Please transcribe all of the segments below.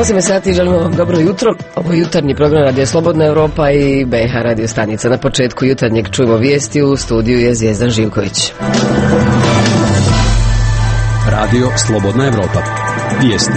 8 sati, želimo vam dobro jutro. Ovo je jutarnji program Radio Slobodna Europa i BiH radio stanica. Na početku jutarnjeg čujemo vijesti, u studiju je Zvijezdan Živković. Radio Slobodna Europa. Vijesti.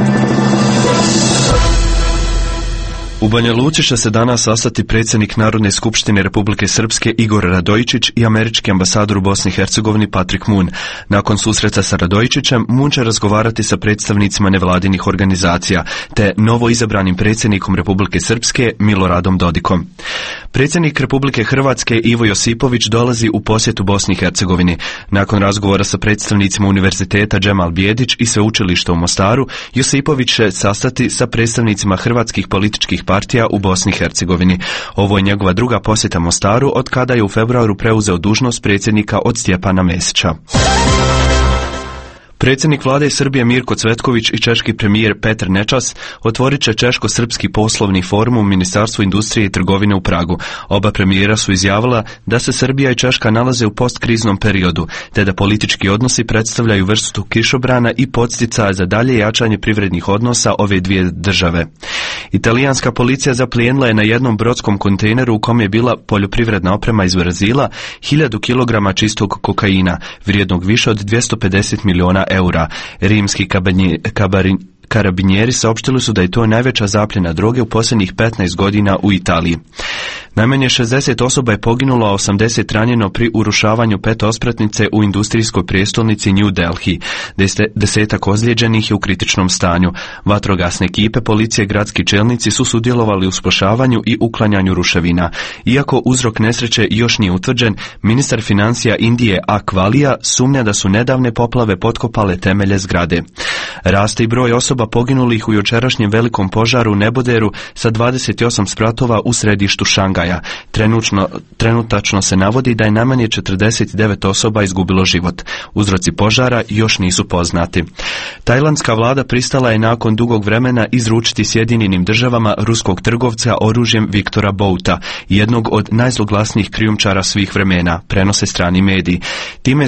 U Banja Luci će se danas sastati predsjednik Narodne skupštine Republike Srpske Igor Radojičić i američki ambasador u Bosni i Hercegovini Patrick Moon. Nakon susreta sa Radojičićem, Moon će razgovarati sa predstavnicima nevladinih organizacija, te novo izabranim predsjednikom Republike Srpske Miloradom Dodikom. Predsjednik Republike Hrvatske Ivo Josipović dolazi u posjetu Bosni i Hercegovini. Nakon razgovora sa predstavnicima Univerziteta Džemal Bijedić i Sveučilišta u Mostaru, Josipović će sastati sa predstavnicima hrvatskih političkih partija u Bosni i Hercegovini. Ovo je njegova druga posjeta Mostaru od kada je u februaru preuzeo dužnost predsjednika od Stjepana Mesića. Predsjednik vlade Srbije Mirko Cvetković i češki premijer Petr Nečas otvorit će češko-srpski poslovni forum u Ministarstvu industrije i trgovine u Pragu. Oba premijera su izjavila da se Srbija i Češka nalaze u postkriznom periodu, te da politički odnosi predstavljaju vrstu kišobrana i podsticaja za dalje jačanje privrednih odnosa ove dvije države. Italijanska policija zaplijenila je na jednom brodskom kontejneru u kom je bila poljoprivredna oprema iz Brazila 1000 kg čistog kokaina, vrijednog više od 250 miliona eura. Rimski karabinjeri saopštili su da je to najveća zapljena droge u posljednjih 15 godina u Italiji. Najmanje 60 osoba je poginulo, a 80 ranjeno pri urušavanju petospratnice u industrijskoj prijestolnici New Delhi. Desetak ozlijeđenih je u kritičnom stanju. Vatrogasne ekipe, policije i gradski čelnici su sudjelovali u spašavanju i uklanjanju ruševina. Iako uzrok nesreće još nije utvrđen, ministar financija Indije Akvalija sumnja da su nedavne poplave potkopale temelje zgrade. Raste i broj osoba poginulih u jučerašnjem velikom požaru u neboderu sa 28 spratova u središtu Šangaja. Trenutačno se navodi da je najmanje 49 osoba izgubilo život. Uzroci požara još nisu poznati. Tajlandska vlada pristala je nakon dugog vremena izručiti Sjedinjenim državama ruskog trgovca oružjem Viktora Bouta, jednog od najzloglasnijih krijumčara svih vremena, prenose strani mediji. Time je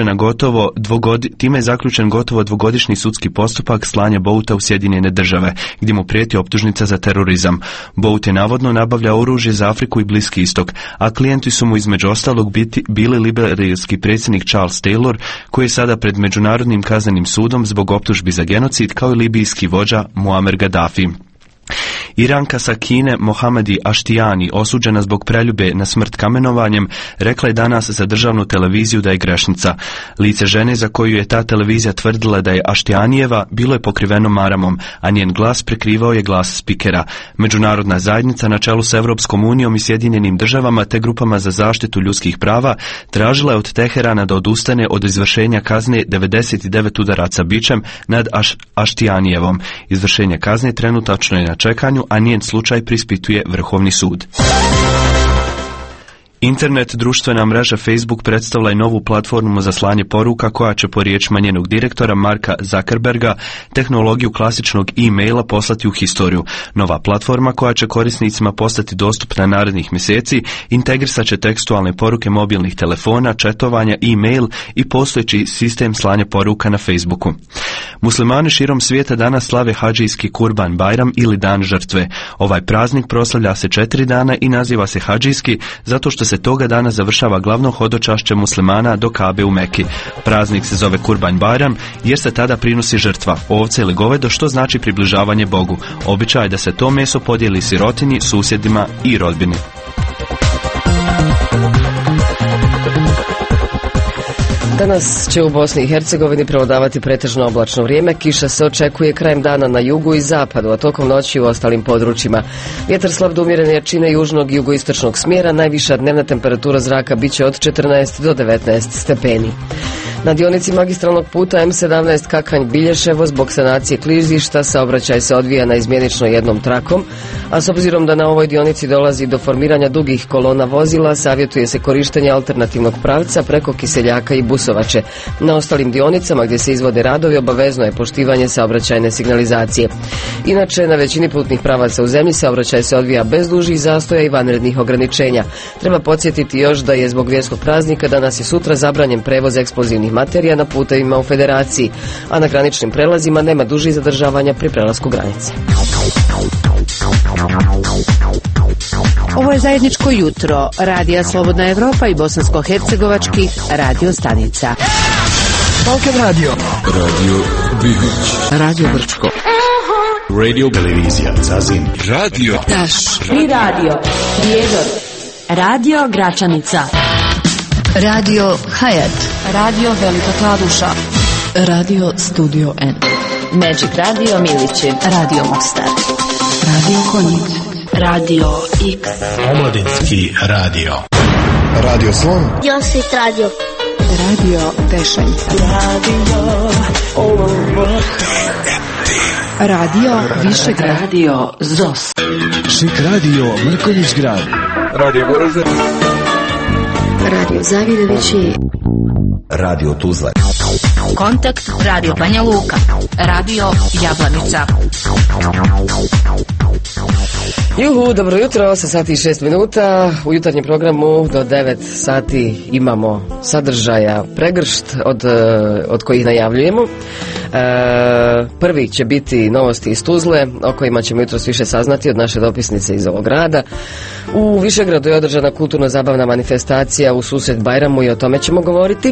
zaključen gotovo dvogodišnji sudski postupak slanja Bouta u Sjedinjene države, gdje mu prijeti optužnica za terorizam. Bout je navodno nabavlja oružje za Afriku i Bliski istok, a klijenti su mu između ostalog bili liberijski predsjednik Charles Taylor, koji je sada pred Međunarodnim kaznenim sudom zbog optužbi za genocid, kao i libijski vođa Muammar Gaddafi. Iranka sa Kine Mohamedi Aštijani, osuđena zbog preljube na smrt kamenovanjem, rekla je danas za državnu televiziju da je grešnica. Lice žene za koju je ta televizija tvrdila da je Aštijanijeva bilo je pokriveno maramom, a njen glas prekrivao je glas spikera. Međunarodna zajednica na čelu s Europskom unijom i Sjedinjenim državama te grupama za zaštitu ljudskih prava tražila je od Teherana da odustane od izvršenja kazne 99 udaraca bičem nad Aštijanijevom. Izvršenje kazne trenutačno je na čekanju, a njen slučaj preispituje Vrhovni sud. Internet društvena mreža Facebook predstavila je novu platformu za slanje poruka koja će po riječima njenog direktora Marka Zuckerberga tehnologiju klasičnog e-maila poslati u historiju. Nova platforma koja će korisnicima postati dostupna narednih mjeseci integrisat će tekstualne poruke mobilnih telefona, četovanja, e-mail i postojeći sistem slanja poruka na Facebooku. Muslimani širom svijeta danas slave hadžijski Kurban Bajram ili Dan žrtve. Ovaj praznik proslavlja se 4 dana i naziva se hadžijski zato što se toga dana završava glavno hodočašće muslimana do Kabe u Meki. Praznik se zove Kurban Bajram jer se tada prinosi žrtva, ovce ili govedo, što znači približavanje Bogu. Običaj je da se to meso podijeli sirotinji, susjedima i rodbini. Danas će u Bosni i Hercegovini prevladavati pretežno oblačno vrijeme. Kiša se očekuje krajem dana na jugu i zapadu, a tokom noći u ostalim područjima. Vjetar slab do umjerene jačine južnog i jugoistočnog smjera. Najviša dnevna temperatura zraka biće od 14 do 19 stepeni. Na dionici magistralnog puta M17 Kakanj-Bilješevo zbog sanacije klizišta saobraćaj se odvija na izmjenično jednom trakom, a s obzirom da na ovoj dionici dolazi do formiranja dugih kolona vozila, savjetuje se korištenje alternativnog pravca preko Kiseljaka i Busovače. Na ostalim dionicama gdje se izvode radovi obavezno je poštivanje saobraćajne signalizacije. Inače, na većini putnih pravaca u zemlji saobraćaj se odvija bez dužih zastoja i vanrednih ograničenja. Treba podsjetiti još da je zbog vjerskog praznika danas i sutra zabranjen prevoz eksplozivnih eksplozivnih materija na putevima u Federaciji, a na graničnim prelazima nema dužih zadržavanja pri prelasku granice. Ovo je zajedničko jutro Radija Slobodna Evropa i bosansko-hercegovačkih radio stanica. Balkan Radio, Radio Bihić, Radio Brčko, Radio Televizija Zazin, Radio Taš, I Radio Prijedor, Radio Gračanica, Radio Hayat, Radio Velika Kladuša, Radio Studio N, Magic Radio Milići, Radio Mostar, Radio Konjic, Radio X, Omladinski radio, Radio Slon, Josit Radio, Radio Tešanj, Radio Višegrad, Radio ZOS, Šik radio Mrkonjić grad, Radio Goražde, Radio Zavidovići, Radio Tuzla, Kontakt Radio Banja Luka, Radio Jablanica. Juhu, dobro jutro, 8 sati i 6 minuta. U jutarnjem programu do 9 sati imamo sadržaja pregršt od kojih najavljujemo. Prvi će biti novosti iz Tuzle, o kojima ćemo jutros više saznati od naše dopisnice iz ovog grada. U Višegradu je održana kulturno-zabavna manifestacija u susret Bajramu i o tome ćemo govoriti.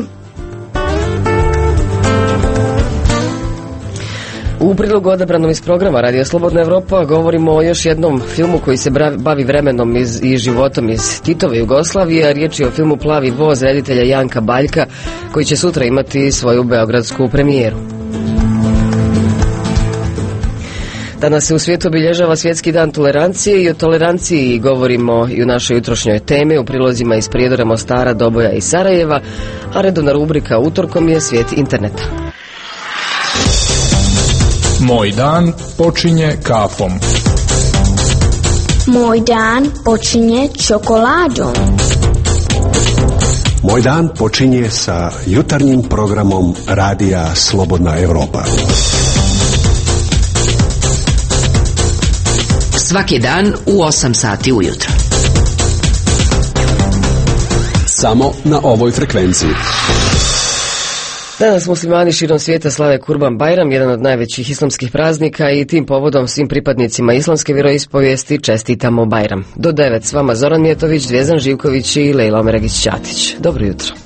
U prilogu odabranom iz programa Radio Slobodna Evropa govorimo o još jednom filmu koji se bavi vremenom i životom iz Titove Jugoslavije. Riječ je o filmu Plavi voz reditelja Janka Baljka, koji će sutra imati svoju beogradsku premijeru. Danas se u svijetu obilježava Svjetski dan tolerancije i o toleranciji govorimo i u našoj jutrošnjoj temi, u prilozima iz Prijedora, Mostara, Doboja i Sarajeva, a redovna rubrika utorkom je Svijet interneta. Moj dan počinje kafom. Moj dan počinje čokoladom. Moj dan počinje sa jutarnjim programom Radija Slobodna Evropa. svaki dan u 8 sati ujutro. Samo na ovoj frekvenciji. Danas muslimani širom svijeta slave Kurban Bajram, jedan od najvećih islamskih praznika, i tim povodom svim pripadnicima islamske vjeroispovijesti čestitamo Bajram. Do 9 s vama Zoran Mijetović, Zvjezdan Živković i Lejla Omeragić-Ćatić. Dobro jutro.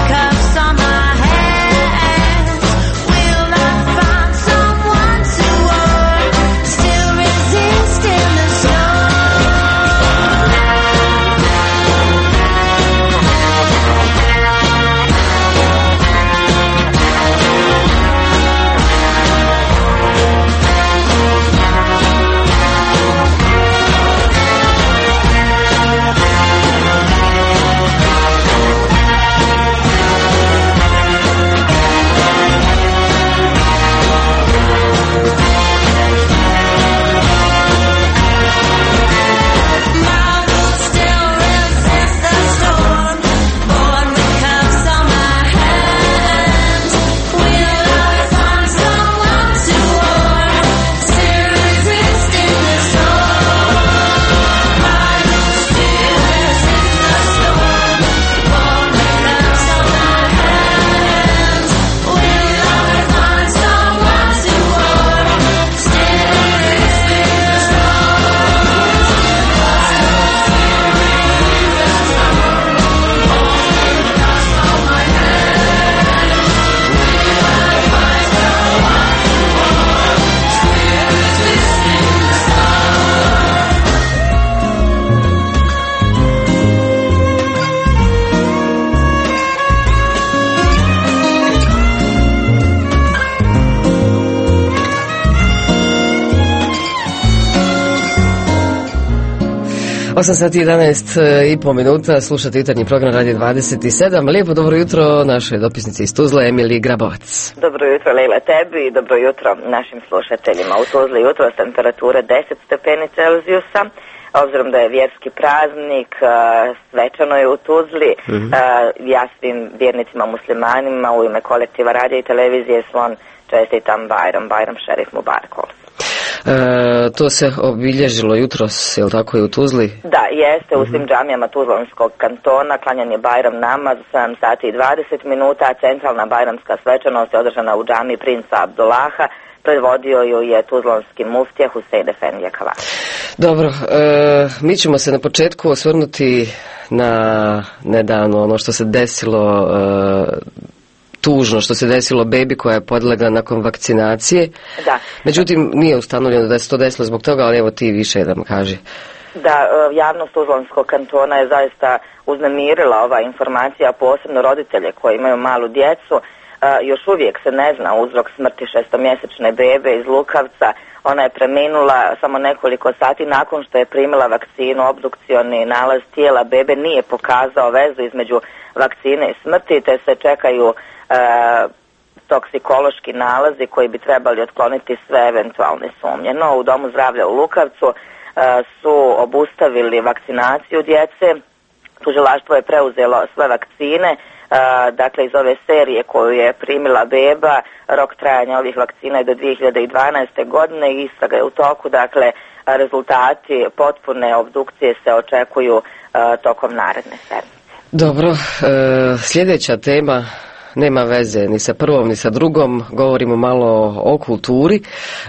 Will I find someone to 8 sati 11,5 minuta, slušate jutarnji program Radio 27. Lijepo dobro jutro našoj dopisnici iz Tuzle, Emiliji Grabovac. Dobro jutro, Lejla, tebi i dobro jutro našim slušateljima. U Tuzli jutro temperature 10 stepeni Celzijusa. Obzirom da je vjerski praznik, svečano je u Tuzli. Ja svim vjernicima muslimanima u ime kolektiva radija i televizije Slon čestitam Bajram Šerif Mubarak. To se obilježilo jutros, je li tako i u Tuzli? Da, jeste, u svim džamijama Tuzlanskog kantona klanjan je Bajram namaz u 7 sati i 20 minuta, a centralna bajramska svečanost je održana u džamiji Princa Abdullaha. Predvodio ju je tuzlanski muftija Husein Efendija Kavaš. Dobro, mi ćemo se na početku osvrnuti na nedavno ono što se desilo, tužno što se desilo bebi koja je podlegla nakon vakcinacije. Da. Međutim, nije ustanovljeno da se to desilo zbog toga, ali evo ti više da mi kaži. Da, javnost Tuzlanskog kantona je zaista uznemirila ova informacija, posebno roditelje koji imaju malu djecu. Još uvijek se ne zna uzrok smrti 6-mjesečne bebe iz Lukavca. Ona je preminula samo nekoliko sati nakon što je primila vakcinu. Obdukcioni nalaz tijela bebe nije pokazao vezu između vakcine i smrti, te se čekaju toksikološki nalazi koji bi trebali otkloniti sve eventualne sumnje. No, u Domu zdravlja u Lukavcu su obustavili vakcinaciju djece. Tužilaštvo je preuzelo sve vakcine. Dakle, iz ove serije koju je primila beba, rok trajanja ovih vakcina je do 2012. godine i istraga je u toku. Dakle, rezultati potpune obdukcije se očekuju tokom naredne sedmice. Dobro, sljedeća tema nema veze ni sa prvom ni sa drugom, govorimo malo o kulturi.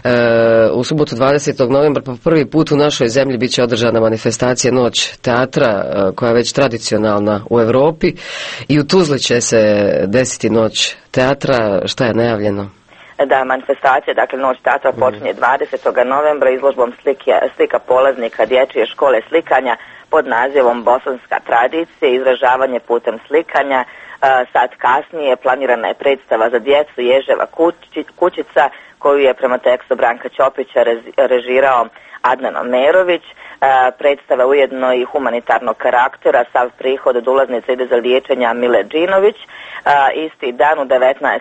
U subotu 20. novembra po prvi put u našoj zemlji bit će održana manifestacija Noć teatra koja je već tradicionalna u Europi i u Tuzli će se desiti Noć teatra. Šta je najavljeno? Da, manifestacija, dakle Noć teatra počinje 20. novembra izložbom slika polaznika dječje škole slikanja pod nazivom Bosanska tradicija, izražavanje putem slikanja. Sad kasnije planirana je predstava za djecu Ježeva kućica koju je prema tekstu Branka Ćopića režirao Adnan Omerović. Predstava ujedno i humanitarnog karaktera, sav prihod od ulaznice ide za liječenja Mile Džinović. Isti dan u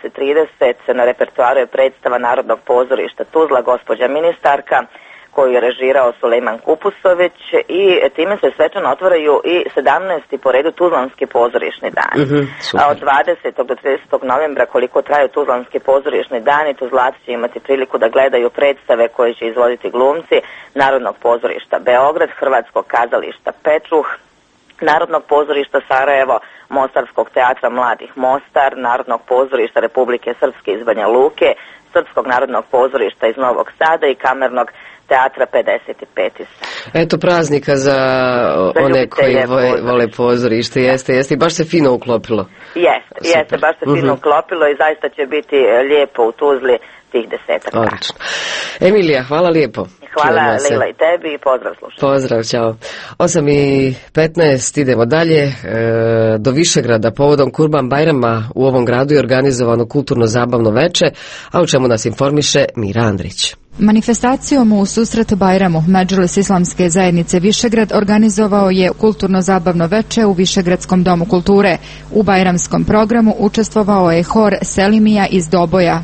19:30 na repertoaru je predstava Narodnog pozorišta Tuzla, Gospođa ministarka, koju je režirao Sulejman Kupusović i time se svečano otvaraju i 17. po redu Tuzlanski pozorišni dan. Od 20. do 30. novembra koliko traju Tuzlanski pozorišni dani, Tuzlaci će imati priliku da gledaju predstave koje će izvoditi glumci Narodnog pozorišta Beograd, Hrvatskog kazališta Pečuh, Narodnog pozorišta Sarajevo, Mostarskog teatra Mladih Mostar, Narodnog pozorišta Republike Srpske iz Banja Luke, Srpskog narodnog pozorišta iz Novog Sada i Kamernog teatra 55. Eto praznika za one koji vole pozorište, jeste, i baš se fino uklopilo. Jeste, baš se fino uklopilo i zaista će biti lijepo u Tuzli tih 10 dana. Odlično. Emilija, hvala lijepo. Hvala Lila i tebi i pozdrav slušaj. Pozdrav, čao. 8:15 idemo dalje. Do Višegrada povodom Kurban Bajrama u ovom gradu je organizovano kulturno-zabavno veče, a o čemu nas informiše Mira Andrić. Manifestacijom u susret Bajramu Medžlis Islamske zajednice Višegrad organizovao je kulturno-zabavno veče u Višegradskom domu kulture. U bajramskom programu učestvovao je hor Selimija iz Doboja.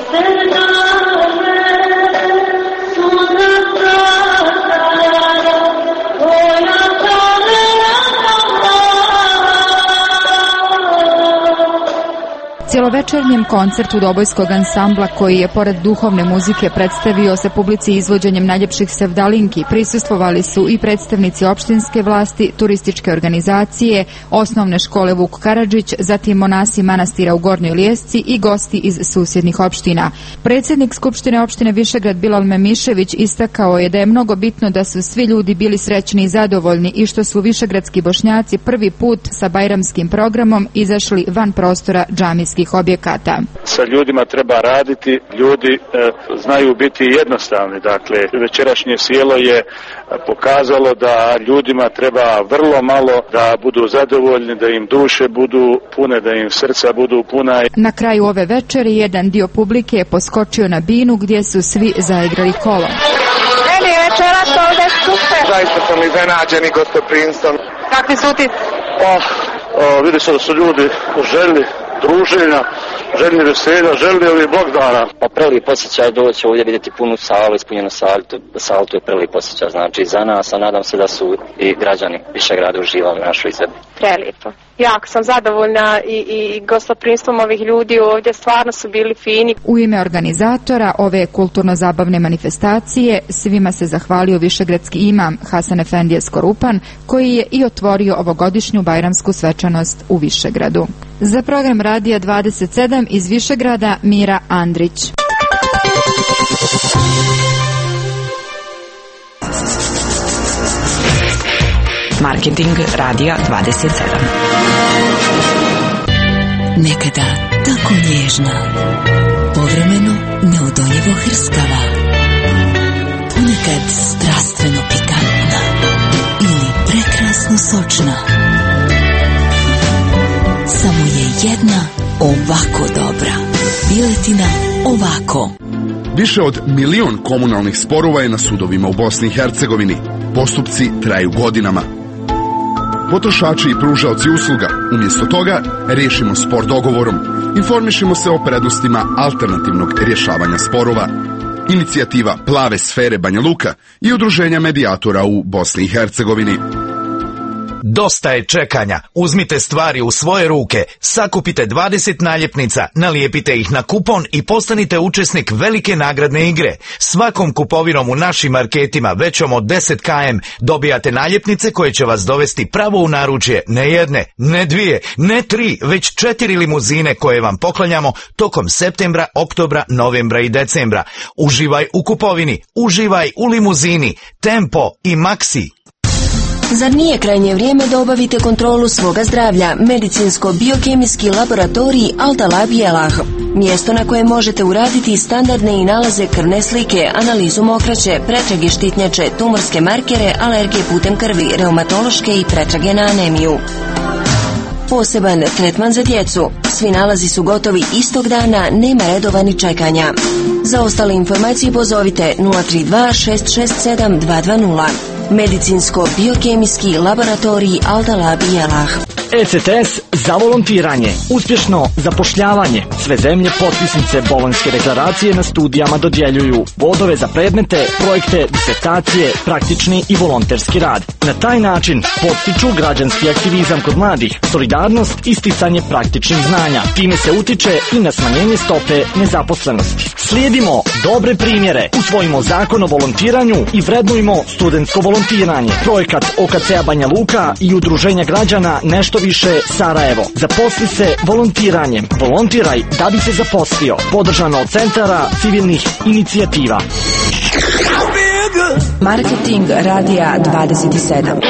Cjelovečernjem koncertu Dobojskog ansambla koji je pored duhovne muzike predstavio se publici izvođenjem najljepših sevdalinki, prisustvovali su i predstavnici opštinske vlasti, turističke organizacije, osnovne škole Vuk Karadžić, zatim monasi manastira u Gornjoj Lijesci i gosti iz susjednih opština. Predsjednik Skupštine opštine Višegrad Bilal Memišević istakao je da je mnogo bitno da su svi ljudi bili srećni i zadovoljni i što su višegradski Bošnjaci prvi put sa bajramskim programom izašli van prostora džamijskih objekata. Sa ljudima treba raditi, ljudi znaju biti jednostavni, dakle večerašnje sjelo je pokazalo da ljudima treba vrlo malo da budu zadovoljni, da im duše budu pune, da im srca budu puna. Na kraju ove večeri jedan dio publike je poskočio na binu gdje su svi zaigrali kolom. Meni je večeras ovdje super, Zaista sam iznenađen i gostoprimstvom. Kakvi su utisci? Pa, vidi se da su ljudi željni druženja, željni veselja, željni ovih blagdana. Pa prelijep osjećaj doći ovdje vidjeti punu salu, ispunjenu salu, to je prelijep osjećaj, znači za nas, a nadam se da su i građani Višegrada uživali u našoj izvedbi. Prelijepo. Jako sam zadovoljna i gostoprimstvom ovih ljudi ovdje, stvarno su bili fini. U ime organizatora ove kulturno-zabavne manifestacije svima se zahvalio višegradski imam Hasan Efendije Skorupan, koji je i otvorio ovogodišnju bajramsku svečanost u Višegradu. Za program Radija 27 iz Višegrada Mira Andrić. Marketing Radija 27. Nekada tako nježna, povremeno neodoljivo hrskava, ponekad strastveno pikantna ili prekrasno sočna. Samo je jedna ovako dobra. Piletina ovako. Više od 1 milion komunalnih sporova je na sudovima u Bosni i Hercegovini. Postupci traju godinama. Potrošači i pružaoci usluga, umjesto toga, riješimo spor dogovorom. Informišimo se o prednostima alternativnog rješavanja sporova. Inicijativa Plave sfere Banja Luka i udruženja medijatora u Bosni i Hercegovini. Dosta je čekanja. Uzmite stvari u svoje ruke, sakupite 20 naljepnica, nalijepite ih na kupon i postanite učesnik velike nagradne igre. Svakom kupovinom u našim marketima većom od 10 km dobijate naljepnice koje će vas dovesti pravo u naručje ne jedne, ne dvije, ne 3, već 4 limuzine koje vam poklanjamo tokom septembra, oktobra, novembra i decembra. Uživaj u kupovini, uživaj u limuzini, Tempo i Maxi. Zar nije krajnje vrijeme da obavite kontrolu svoga zdravlja? Medicinsko-biokemijski laboratorij Al-Talab Jelah. Mjesto na koje možete uraditi standardne i nalaze krvne slike, analizu mokraće, pretrage štitnjače, tumorske markere, alergije putem krvi, reumatološke i pretrage na anemiju. Poseban tretman za djecu. Svi nalazi su gotovi istog dana, nema redova ni čekanja. Za ostale informacije pozovite 032 667 220. Medicinsko-biokemijski laboratorij Al-Talab Jelah. ECTS za volontiranje, uspješno zapošljavanje. Sve zemlje potpisnice Bolonjske deklaracije na studijama dodjeljuju bodove za predmete, projekte, disertacije, praktični i volonterski rad. Na taj način potiču građanski aktivizam kod mladih, solidarnost, isticanje praktičnih znanja. Time se utiče i na smanjenje stope nezaposlenosti. Slijedimo dobre primjere, usvojimo zakon o volontiranju i vrednujmo studentsko volontiranje. Projekat OKC-a Banja Luka i udruženja građana Nešto više Sarajevo. Zaposli se volontiranjem. Volontiraj da bi se zaposlio. Podržano od Centara civilnih inicijativa. Marketing Radija 27.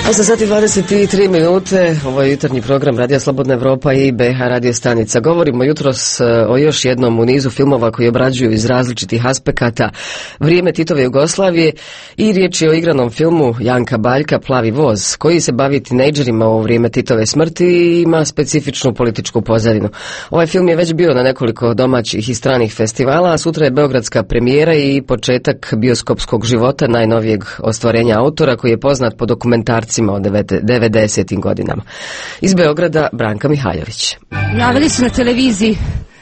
8 sati 23 minute, ovo je jutarnji program Radija Slobodna Evropa i BH radio stanica. Govorimo jutros o još jednom u nizu filmova koji obrađuju iz različitih aspekata vrijeme Titove Jugoslavije i riječ je o igranom filmu Janka Baljka Plavi voz, koji se bavi tinejdžerima u vrijeme Titove smrti i ima specifičnu političku pozadinu. Ovaj film je već bio na nekoliko domaćih i stranih festivala, a sutra je beogradska premijera i početak bioskopskog života najnovijeg ostvarenja autora koji je poznat po dokumentarcima od 90. godinama. Iz Beograda Branka Mihajlović. Javili su na televiziji.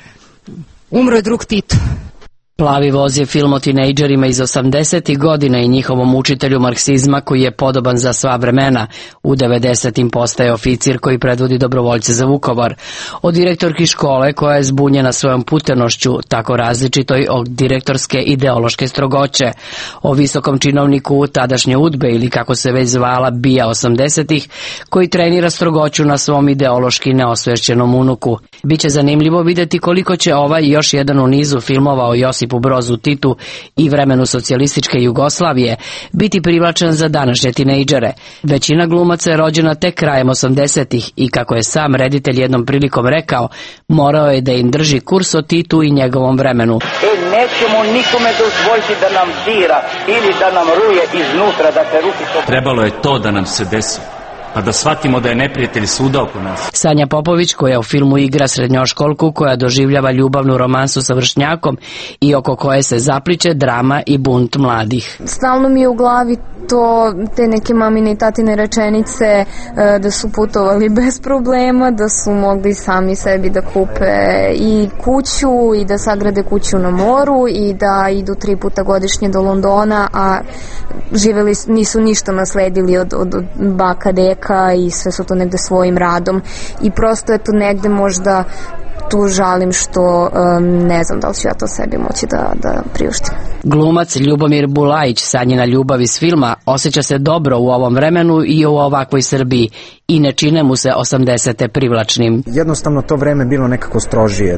Umro je drug Tito. Plavi voz je film o tinejdžerima iz 80. godina i njihovom učitelju marksizma koji je podoban za sva vremena. U 90. postaje oficir koji predvodi dobrovoljce za Vukovar. O direktorki škole koja je zbunjena svojom putenošću, tako različitoj od direktorske ideološke strogoće. O visokom činovniku tadašnje UDBE ili kako se već zvala BIA 80. koji trenira strogoću na svom ideološki neosvješćenom unuku. Biće zanimljivo vidjeti koliko će ovaj još jedan u nizu filmova o Josipu Brozu Titu i vremenu socijalističke Jugoslavije biti privlačen za današnje tinejdžere. Većina glumaca je rođena tek krajem 80-ih i kako je sam reditelj jednom prilikom rekao, morao je da im drži kurs o Titu i njegovom vremenu. Nećemo nikome dozvoliti da nam dira ili da nam ruje iznutra, da se ruši. Trebalo je to da nam se desi, pa da shvatimo da je neprijatelj svuda oko nas. Sanja Popović, koja u filmu igra srednjoškolku koja doživljava ljubavnu romansu sa vršnjakom i oko koje se zapliče drama i bunt mladih. Stalno mi je u glavi te neke mamine i tatine rečenice da su putovali bez problema, da su mogli sami sebi da kupe i kuću i da sagrade kuću na moru i da idu 3 puta godišnje do Londona, a živeli, nisu ništa nasledili od baka, deka i sve su to negde svojim radom i prosto je to negde možda tu žalim što ne znam da li ću ja to sebi moći da priuštim. Glumac Ljubomir Bulajić, Sanjina ljubav iz filma, osjeća se dobro u ovom vremenu i u ovakvoj Srbiji i ne čine mu se 80. privlačnim. Jednostavno to vreme bilo nekako strožije,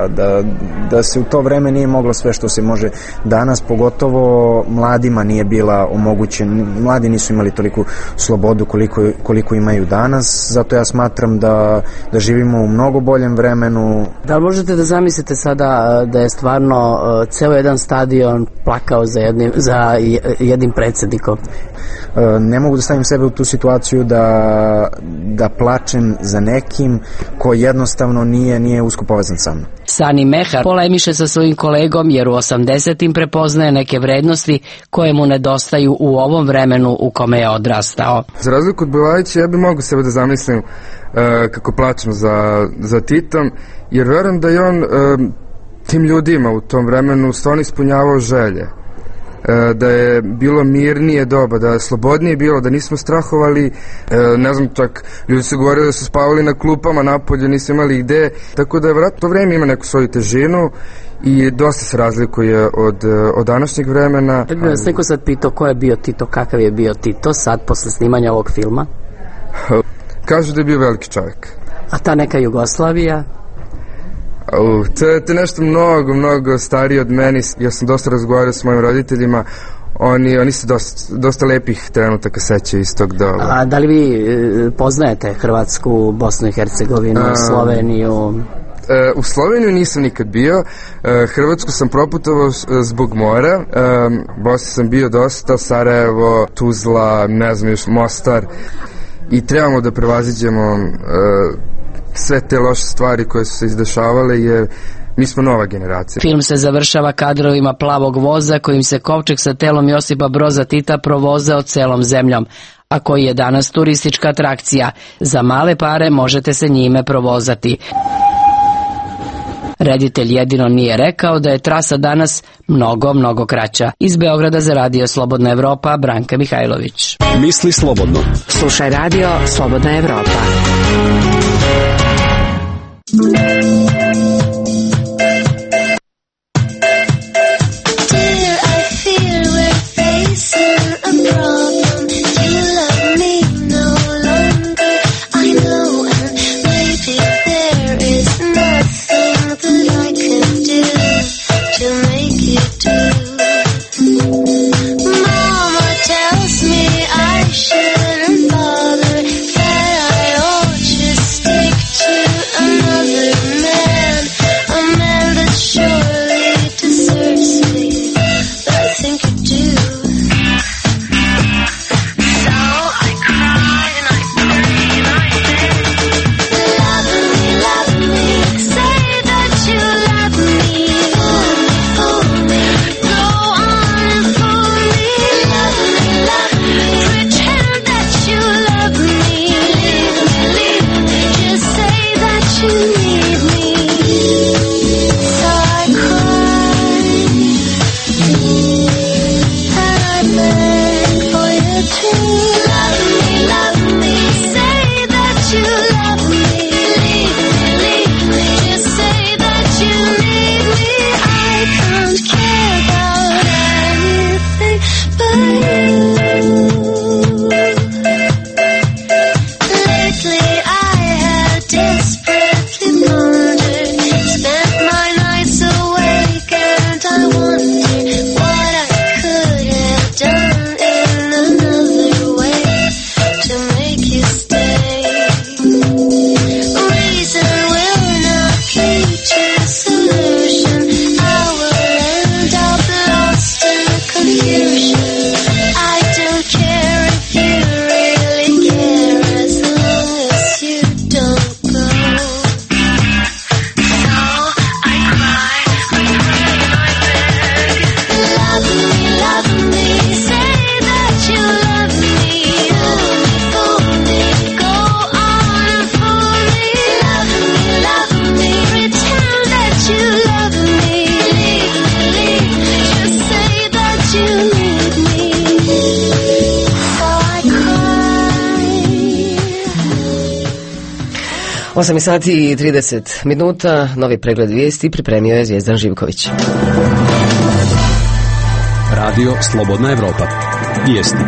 da se u to vreme nije moglo sve što se može danas, pogotovo mladima nije bila omogućen, mladi nisu imali toliku slobodu koliko imaju danas, zato ja smatram da živimo u mnogo boljem vremenu. Da li možete da zamislite sada da je stvarno ceo jedan stadion plakao za jednim predsjednikom? Ne mogu da stavim sebe u tu situaciju da plačem za nekim ko jednostavno nije usko povezan sa mnom. Sani Mehar polemiše sa svojim kolegom jer u 80-im prepoznaje neke vrednosti koje mu nedostaju u ovom vremenu u kome je odrastao. Za razliku od Bulajića, ja bi mogu sebe da zamislim kako plačem za Titom, jer verujem da je on tim ljudima u tom vremenu stvarno ispunjavao želje. Da je bilo mirnije doba, da je slobodnije bilo, da nismo strahovali, ne znam, čak ljudi su govorili da su spavali na klupama napolju, nisu imali gde, tako da je vratno to vreme ima neku svoju težinu i dosta se razlikuje od današnjeg vremena. Da bi vas neko sad pitao ko je bio Tito, kakav je bio Tito sad posle snimanja ovog filma? Kažu da je bio veliki čovjek. A ta neka Jugoslavija? To je nešto mnogo stariji od meni. Ja sam dosta razgovarao s mojim roditeljima. Oni se dosta lepih trenutaka sećaju iz tog doba. A da li vi poznajete Hrvatsku, Bosnu i Hercegovinu, Sloveniju? U Sloveniju nisam nikad bio. Hrvatsku sam proputovao zbog mora. Bosni sam bio dosta, Sarajevo, Tuzla, ne znam još, Mostar. I trebamo da prevaziđemo sve te loše stvari koje su se izdešavale, jer mi smo nova generacija. Film se završava kadrovima plavog voza kojim se kovčeg sa telom Josipa Broza Tita provozao celom zemljom, a koji je danas turistička atrakcija. Za male pare možete se njime provozati. Reditelj jedino nije rekao da je trasa danas mnogo kraća. Iz Beograda za Radio Slobodna Evropa, Branka Mihajlović. Misli slobodno. Slušaj Radio Slobodna Evropa. Mama tells me I shouldn't fall. 8 sati i 30 minuta, novi pregled vijesti pripremio je Zvijezdan Živković. Radio Slobodna Evropa. Vijesti.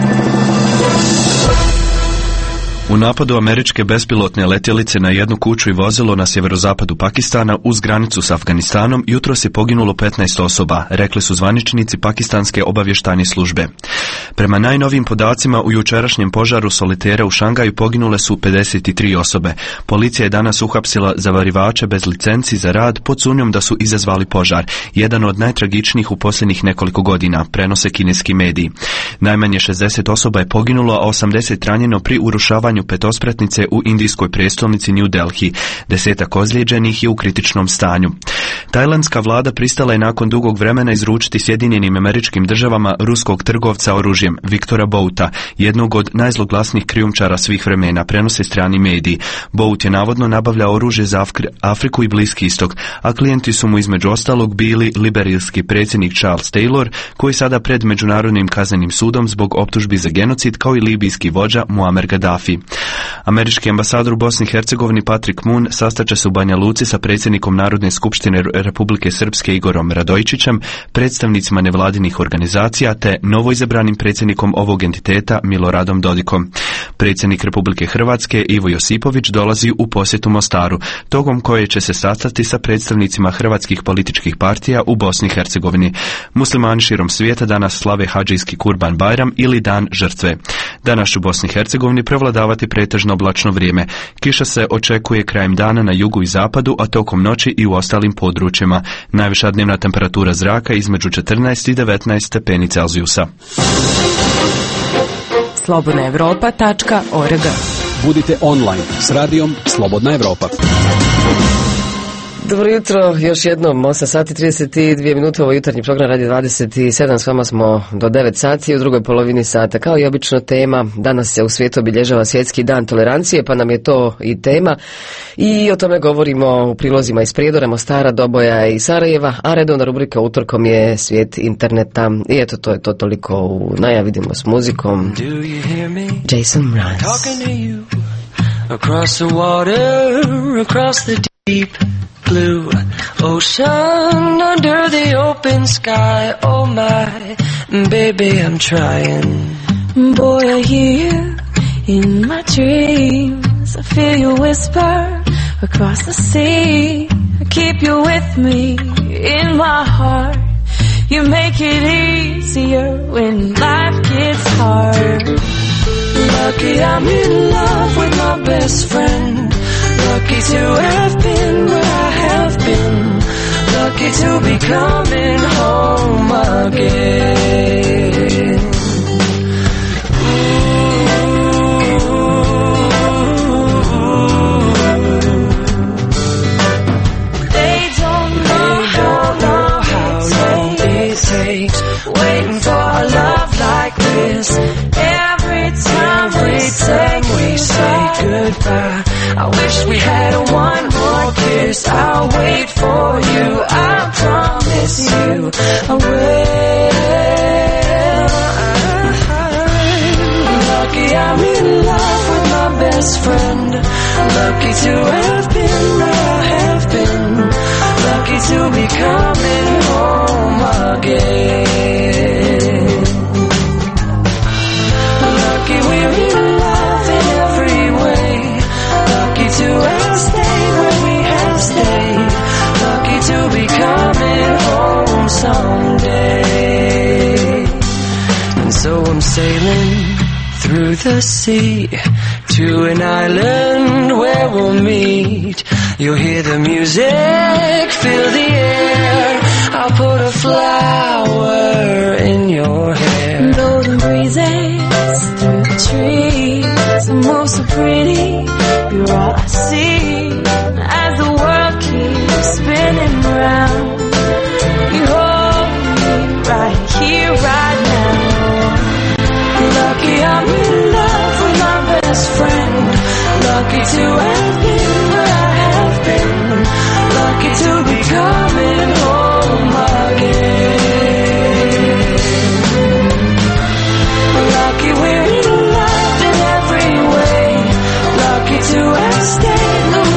U napadu američke bespilotne letjelice na jednu kuću i vozilo na sjeverozapadu Pakistana uz granicu s Afganistanom jutros je poginulo 15 osoba, rekli su zvaničnici pakistanske obavještajne službe. Prema najnovijim podacima u jučerašnjem požaru solitera u Šangaju poginule su 53 osobe. Policija je danas uhapsila zavarivače bez licenci za rad pod sumnjom da su izazvali požar, jedan od najtragičnijih u posljednjih nekoliko godina, prenose kineski mediji. Najmanje 60 osoba je poginulo, a 80 ranjeno pri urušavanju petospratnice u indijskoj prijestolnici New Delhi. 10 ozlijeđenih je u kritičnom stanju. Tajlandska vlada pristala je nakon dugog vremena izručiti Sjedinjenim Američkim Državama ruskog trgovca oružjem Viktora Bouta, jednog od najzloglasnijih krijumčara svih vremena, prenose strani mediji. Bout je navodno nabavljao oružje za Afriku i Bliski istok, a klijenti su mu između ostalog bili liberijski predsjednik Charles Taylor, koji sada pred Međunarodnim kaznenim sudom zbog optužbi za genocid, kao i libijski vođa Muammar Gaddafi. Američki ambasador u Bosni i Hercegovini Patrick Moon sastaće se u Banja Luci sa predsjednikom Narodne skupštine Republike Srpske Igorom Radojičićem, predstavnicima nevladinih organizacija te novoizabranim predsjednikom ovog entiteta Miloradom Dodikom. Predsjednik Republike Hrvatske Ivo Josipović dolazi u posjetu Mostaru, tokom koje će se sastati sa predstavnicima hrvatskih političkih partija u Bosni i Hercegovini. Muslimani širom svijeta danas slave hadžijski Kurban Bajram ili Dan žrtve. Danas će u Bosni i Hercegovini prevladavati pretežno oblačno vrijeme. Kiša se očekuje krajem dana na jugu i zapadu, a tokom noći i u ostalim područjima. Najviša dnevna temperatura zraka između 14 i 19 stepeni Celzijusa. slobodnaevropa.org. Budite online s radijom Slobodna Evropa. Dobro jutro, još jednom 8 sati 32 minute, ovo jutarnji program Radi 27, s vama smo do 9 sati u drugoj polovini sata. Kao i obično tema, danas se u svijetu obilježava svjetski dan tolerancije, pa nam je to i tema i o tome govorimo u prilozima iz Prijedora, Mostara, Doboja i Sarajeva, a redovna rubrika utorkom je svijet interneta i eto to je to toliko u najavi, vidimo s muzikom. Jason Mraz. Across the water, across the deep blue ocean, under the open sky, oh my, baby, I'm trying. Boy, I hear you in my dreams, I feel you whisper across the sea, I keep you with me in my heart, you make it easier when life gets hard. Lucky I'm in love with my best friend, lucky to have been where I have been, lucky to be coming home again. They don't know how long it takes, waiting for a love like this. Every time we say goodbye, I wish we had one more kiss. I'll wait for you, I promise you I will. Lucky I'm in love with my best friend, lucky to have been where I have been, lucky to be coming home again. Lucky we're in love in every way, lucky to have stayed where we have stayed, lucky to be coming home someday. And so I'm sailing through the sea to an island where we'll meet. You'll hear the music, feel the air, I'll put a flower in your hair. Blow the breezes through the trees, move so pretty, you're all I see as the world keeps spinning round. You hold me right here, right now. Lucky I'm in love with my best friend, lucky to have been where I have been, lucky to be coming home again. Lucky we're in love in every way, lucky to have stayed no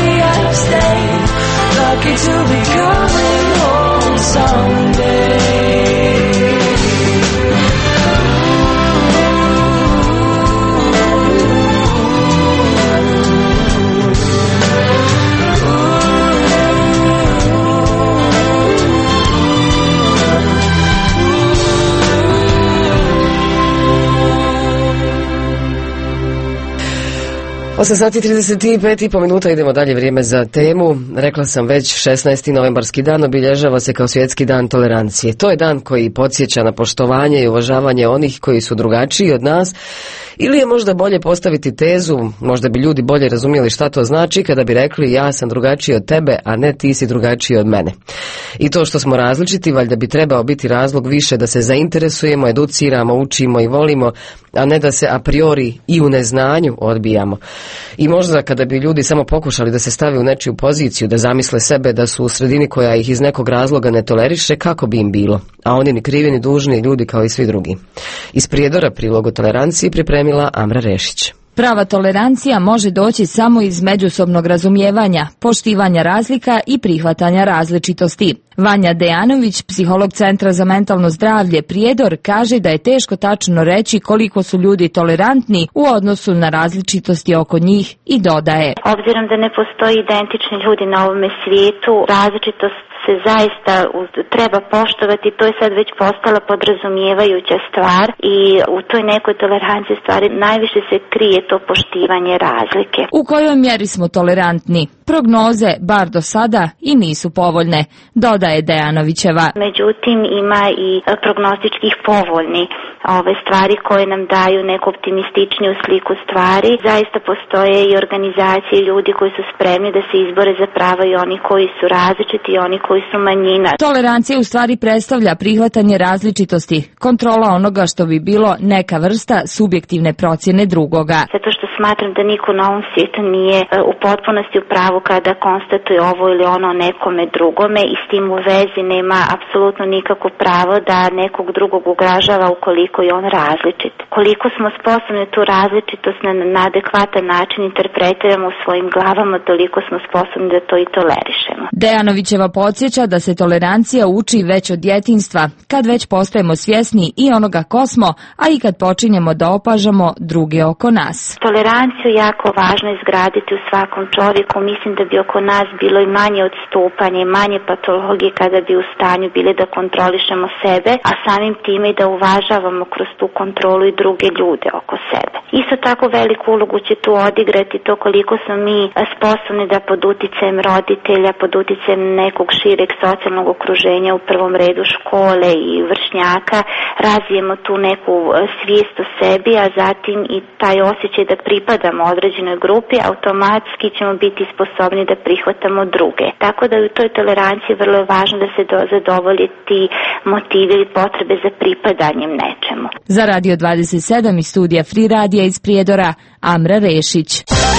8:35 minuta, idemo dalje, vrijeme za temu. Rekla sam već, 16. novembarski dan obilježava se kao svjetski dan tolerancije. To je dan koji podsjeća na poštovanje i uvažavanje onih koji su drugačiji od nas, ili je možda bolje postaviti tezu, možda bi ljudi bolje razumjeli šta to znači kada bi rekli ja sam drugačiji od tebe, a ne ti si drugačiji od mene. I to što smo različiti valjda bi trebao biti razlog više da se zainteresujemo, educiramo, učimo i volimo, a ne da se a priori i u neznanju odbijamo. I možda kada bi ljudi samo pokušali da se stave u nečiju poziciju, da zamisle sebe da su u sredini koja ih iz nekog razloga ne toleriše, kako bi im bilo, a oni ni krivi ni dužni ljudi kao i svi drugi. Iz Prijedora prilog o toleranciji pripremila Amra Rešić. Prava tolerancija može doći samo iz međusobnog razumijevanja, poštivanja razlika i prihvatanja različitosti. Vanja Dejanović, psiholog Centra za mentalno zdravlje Prijedor, kaže da je teško tačno reći koliko su ljudi tolerantni u odnosu na različitosti oko njih i dodaje: obzirom da ne postoji identični ljudi na ovome svijetu, različitost se zaista treba poštovati, to je sad već postala podrazumijevajuća stvar i u toj nekoj toleranciji stvari najviše se krije to poštivanje razlike. U kojoj mjeri smo tolerantni? Prognoze, bar do sada, i nisu povoljne, dodaje Dejanovićeva. Međutim, ima i prognostičkih povoljni stvari koje nam daju neku optimističniju sliku stvari. Zaista postoje i organizacije i ljudi koji su spremni da se izbore za prava i oni koji su različiti i oni koji su manjina. Tolerancija u stvari predstavlja prihvatanje različitosti, kontrola onoga što bi bilo neka vrsta subjektivne procjene drugoga. Zato što smatram da niko na ovom svijetu nije u potpunosti u pravu kada konstatuje ovo ili ono nekome drugome i s tim u vezi nema apsolutno nikako pravo da nekog drugog ugražava ukoliko je on različit. Koliko smo sposobni tu različitost na adekvatan način interpretiramo u svojim glavama, toliko smo sposobni da to i tolerišemo. Dejanovićeva podsjeća da se tolerancija uči već od djetinjstva, kad već postajemo svjesni i onoga ko smo, a i kad počinjemo da opažamo druge oko nas. Toleranciju jako važno izgraditi u svakom čovjeku. Mislim da bi oko nas bilo i manje odstupanje, manje patologije kada bi u stanju bili da kontrolišemo sebe, a samim time i da uvažavamo kroz tu kontrolu i druge ljude oko sebe. Isto tako veliku ulogu će tu odigrati to koliko smo mi sposobni da pod uticajem roditelja, pod uticajem nekog šireg socijalnog okruženja, u prvom redu škole i vršnjaka, razvijemo tu neku svijest o sebi, a zatim i taj osjećaj da pripadamo određenoj grupi, automatski ćemo biti sposobni da prihvatamo druge. Tako da u toj toleranciji vrlo je važno da se zadovolje ti motivi ili potrebe za pripadanjem nečemu. Za Radio 27 iz studija Free Radija iz Prijedora, Amra Rešić.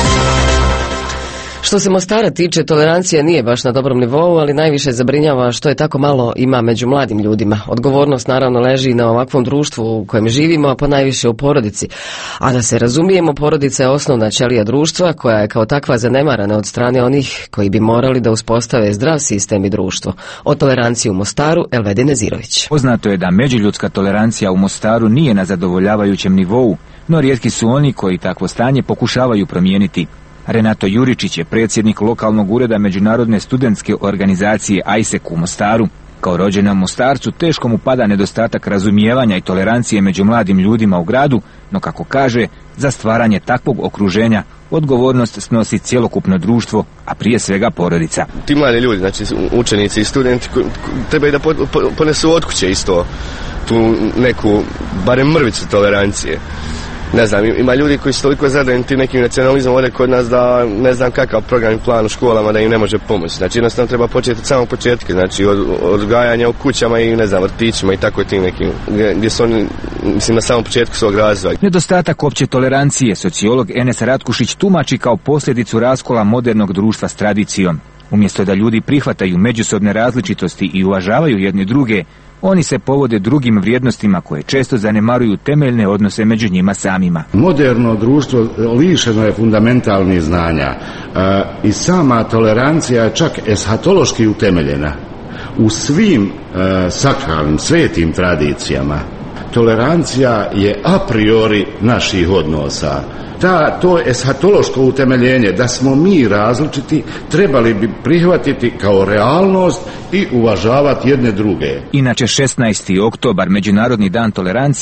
Što se Mostara tiče, tolerancija nije baš na dobrom nivou, ali najviše zabrinjava što je tako malo ima među mladim ljudima. Odgovornost naravno leži na ovakvom društvu u kojem živimo, a pa najviše u porodici. A da se razumijemo, porodica je osnovna ćelija društva koja je kao takva zanemarana od strane onih koji bi morali da uspostave zdrav sistem i društvo. O toleranciji u Mostaru, Elvedin Nezirović. Poznato je da međuljudska tolerancija u Mostaru nije na zadovoljavajućem nivou, no rijetki su oni koji takvo stanje pokušavaju promijeniti. Renato Juričić je predsjednik lokalnog ureda Međunarodne studentske organizacije AISEC u Mostaru. Kao rođenom Mostarcu teško mu pada nedostatak razumijevanja i tolerancije među mladim ljudima u gradu, no kako kaže, za stvaranje takvog okruženja odgovornost snosi cjelokupno društvo, a prije svega porodica. Ti mladi ljudi, znači učenici i studenti, trebaju da ponesu od kuće isto tu neku, barem mrvicu tolerancije. Ne znam, ima ljudi koji su toliko zadani tim nekim nacionalizmom ovdje kod nas da ne znam kakav program i plan u školama da im ne može pomoći. Znači jednostavno treba početi od samog početka, znači od odgajanja u kućama i ne znam, vrtićima i tako tim nekim, gdje su oni, mislim, na samom početku svog razvoja. Nedostatak opće tolerancije sociolog Enes Ratkušić tumači kao posljedicu raskola modernog društva s tradicijom. Umjesto da ljudi prihvataju međusobne različitosti i uvažavaju jedni druge, oni se povode drugim vrijednostima koje često zanemaruju temeljne odnose među njima samima. Moderno društvo lišeno je fundamentalnih znanja i sama tolerancija je čak eshatološki utemeljena u svim sakralnim, svetim tradicijama. Tolerancija je a priori naših odnosa. To eshatološko utemeljenje da smo mi različiti trebali bi prihvatiti kao realnost i uvažavati jedne druge. Inače 16. oktobar, Međunarodni dan tolerancije,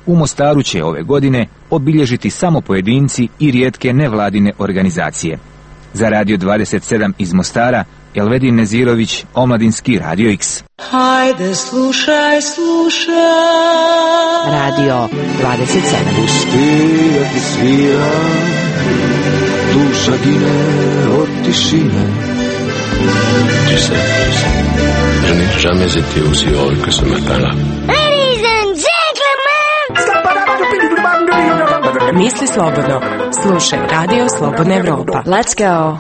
U Mostaru će ove godine obilježiti samo pojedinci i rijetke nevladine organizacije. Za Radio 27 iz Mostara, Elvedin Nezirović, Omladinski Radio X. Hajde slušaj, slušaj. Radio 27. Pusti da ti svira, duša gine od tišine. Tu sais, je n'ai jamais été aussi heureux que ce matin-là. Ladies and gentlemen! Misli slobodno. Slušaj Radio Slobodna Evropa. Let's go!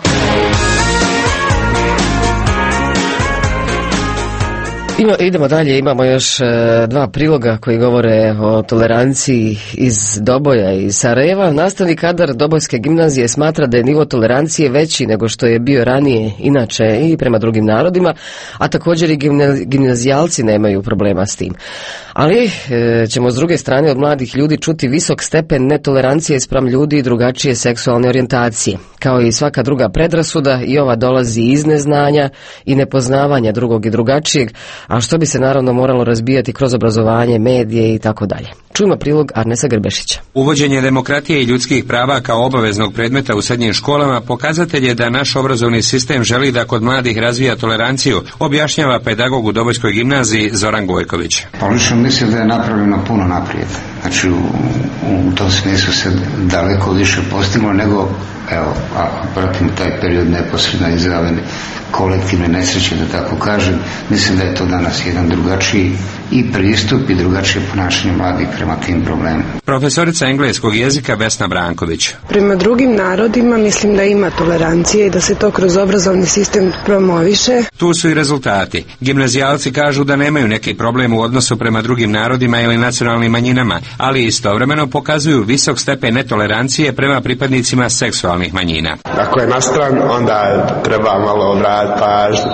Idemo dalje, imamo još dva priloga koji govore o toleranciji iz Doboja i Sarajeva. Nastavni kadar Dobojske gimnazije smatra da je nivo tolerancije veći nego što je bio ranije, inače i prema drugim narodima, a također i gimnazijalci nemaju problema s tim. Ali ćemo s druge strane od mladih ljudi čuti visok stepen netolerancije spram ljudi i drugačije seksualne orijentacije. Kao i svaka druga predrasuda, i ova dolazi iz neznanja i nepoznavanja drugog i drugačijeg, a što bi se naravno moralo razbijati kroz obrazovanje, medije i tako dalje. Čujmo prilog Arnesa Grbešića. Uvođenje demokratije i ljudskih prava kao obaveznog predmeta u srednjim školama pokazatelj je da naš obrazovni sistem želi da kod mladih razvija toleranciju, objašnjava pedagog u Dobojskoj gimnaziji Zoran Gojković. Lično mislim da je napravljeno puno naprijed. Znači u tom smislu se daleko više postiglo nego, evo, ako pratimo taj period neposredno izravene kolektivne nesreće, da tako kažem, mislim da je to danas jedan drugačiji i pristup i drugačije ponašanje mladih prema tim problemima. Profesorica engleskog jezika Vesna Branković. Prema drugim narodima mislim da ima tolerancije i da se to kroz obrazovni sistem promoviše. Tu su i rezultati. Gimnazijalci kažu da nemaju neki problem u odnosu prema drugim narodima ili nacionalnim manjinama, ali istovremeno pokazuju visok stepen netolerancije prema pripadnicima seksualnih manjina. Ako je nastran, onda treba malo obratiti pažnju.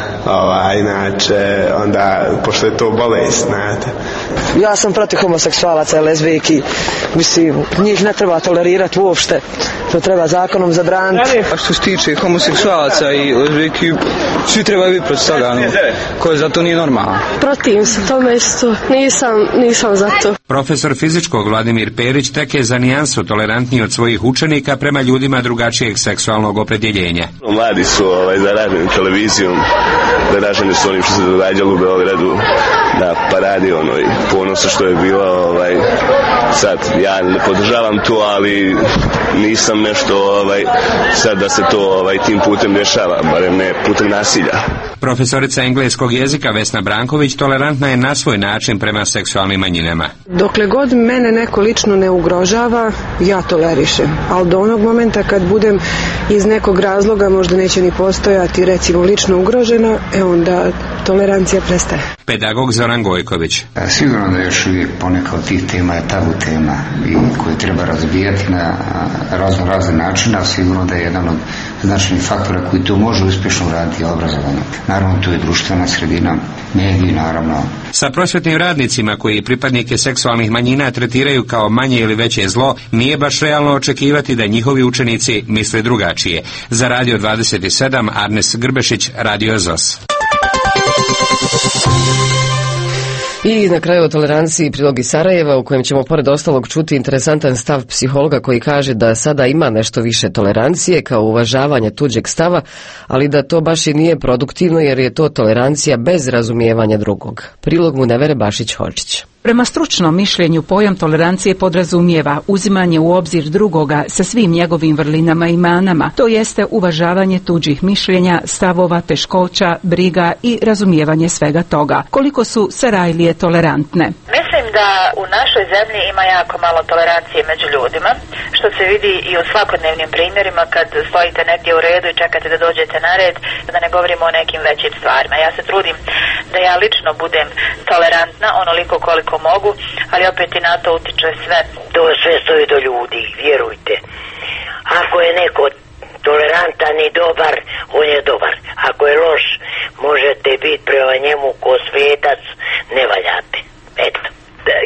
Inače, onda, pošto je to bolest, znate. Ja sam protiv homoseksualaca i lezbijki. Mislim, njih ne treba tolerirati uopšte. To treba zakonom zabraniti. A što se tiče homoseksualaca i lezbijki, svi trebaju biti protiv toga, koje za to nije normalno. Protivim se tome isto. Nisam za to. Profesor fizičkog Vladimir Perić tek je za nijansu tolerantniji od svojih učenika prema ljudima drugačijeg seksualnog opredjeljenja. Mladi su zaraženi televizijom, zaraženi su onim što se događalo u Beogradu na paradi i ponosa što je bilo. Sad ja ne podržavam to, ali nisam nešto sad da se to tim putem dešava, barem ne putem nasilja. Profesorica engleskog jezika Vesna Branković tolerantna je na svoj način prema seksualnim manjinama. Dokle god mene neko lično ne ugrožava, ja tolerišem. Ali do onog momenta kad budem iz nekog razloga, možda neće ni postojati, recimo lično ugrožena, onda tolerancija prestaje. Pedagog Zoran Gojković. Sigurno da još uvijek poneka od tih tema je tabu tema i koju treba razbijati na razne načine, a sigurno da je jedan od značajnih faktora koji to može uspješno raditi obrazovanje. Naravno, tu je društvena sredina, mediji, naravno. Sa prosvjetnim radnicima koji pripadnike seksualnih manjina tretiraju kao manje ili veće zlo, nije baš realno očekivati da njihovi učenici misle drugačije. Za Radio 27, Arnes Grbešić, Radio ZOS. I na kraju o toleranciji prilog iz Sarajeva, u kojem ćemo pored ostalog čuti interesantan stav psihologa koji kaže da sada ima nešto više tolerancije kao uvažavanje tuđeg stava, ali da to baš i nije produktivno jer je to tolerancija bez razumijevanja drugog. Prilog mu Nevere Bašić-Hočić. Prema stručnom mišljenju pojam tolerancije podrazumijeva uzimanje u obzir drugoga sa svim njegovim vrlinama i manama, to jeste uvažavanje tuđih mišljenja, stavova, teškoća, briga i razumijevanje svega toga. Koliko su Sarajlije tolerantne? Mislim da u našoj zemlji ima jako malo tolerancije među ljudima, što se vidi i u svakodnevnim primjerima kad stojite negdje u redu i čekate da dođete na red, da ne govorimo o nekim većim stvarima. Ja se trudim da ja lično budem tolerantna onoliko koliko mogu, ali opet i na to utiče sve. To sve stoji do ljudi, vjerujte. Ako je neko tolerantan i dobar, on je dobar. Ako je loš, možete biti prema njemu ko svetac, ne valjate. Eto.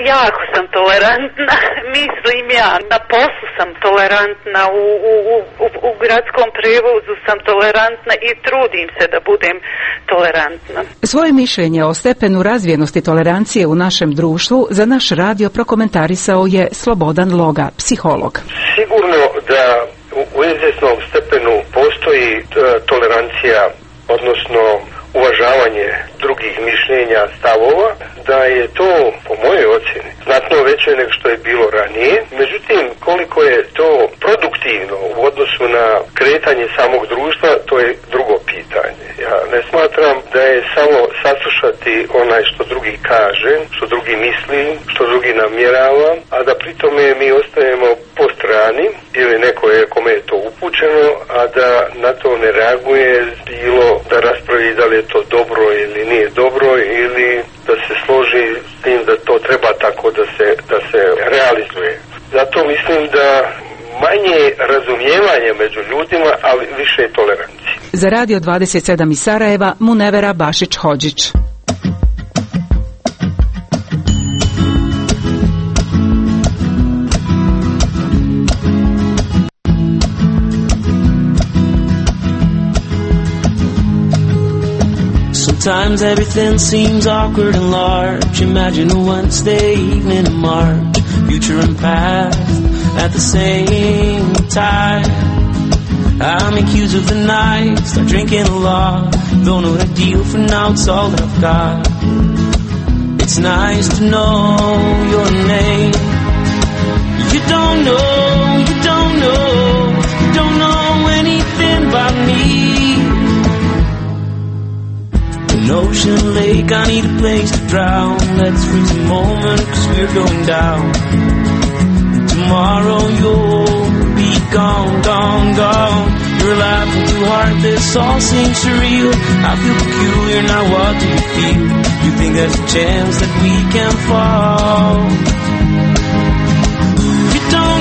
jako sam tolerantna, mislim ja. Na poslu sam tolerantna, u gradskom prevozu sam tolerantna i trudim se da budem tolerantna. Svoje mišljenje o stepenu razvijenosti tolerancije u našem društvu za naš radio prokomentarisao je Slobodan Loga, psiholog. Sigurno da u izvjesnom stepenu postoji tolerancija, odnosno uvažavanje drugih mišljenja, stavova, da je to, po mojoj ocjeni, znatno veće nego što je bilo ranije. Međutim, koliko je to produktivno u odnosu na kretanje samog društva, to je drugo pitanje. Ja ne smatram da je samo saslušati onaj što drugi kaže, što drugi misli, što drugi namjerava, a da pritome mi ostajemo po strani ili neko je kome je to upućeno, a da na to ne reaguje, bilo da raspravi da li je to dobro ili nije dobro, ili da se složi s tim da to treba tako da se realizuje. Zato mislim da manje razumijevanje među ljudima, ali više tolerancije. Za Radio 27 iz Sarajeva, Munevera Bašić-Hodžić. Sometimes everything seems awkward and large. Imagine a Wednesday evening in March, future and past at the same time. I'm accused of the night, start drinking a lot. Don't know the deal for now, it's all that I've got. It's nice to know your name. You don't know anything about me. An ocean lake, I need a place to drown. Let's freeze a moment, cause we're going down. And tomorrow you'll be gone, gone, gone. You're laughing too hard, this all seems surreal. I feel peculiar, now what do you feel? You think there's a chance that we can fall? You don't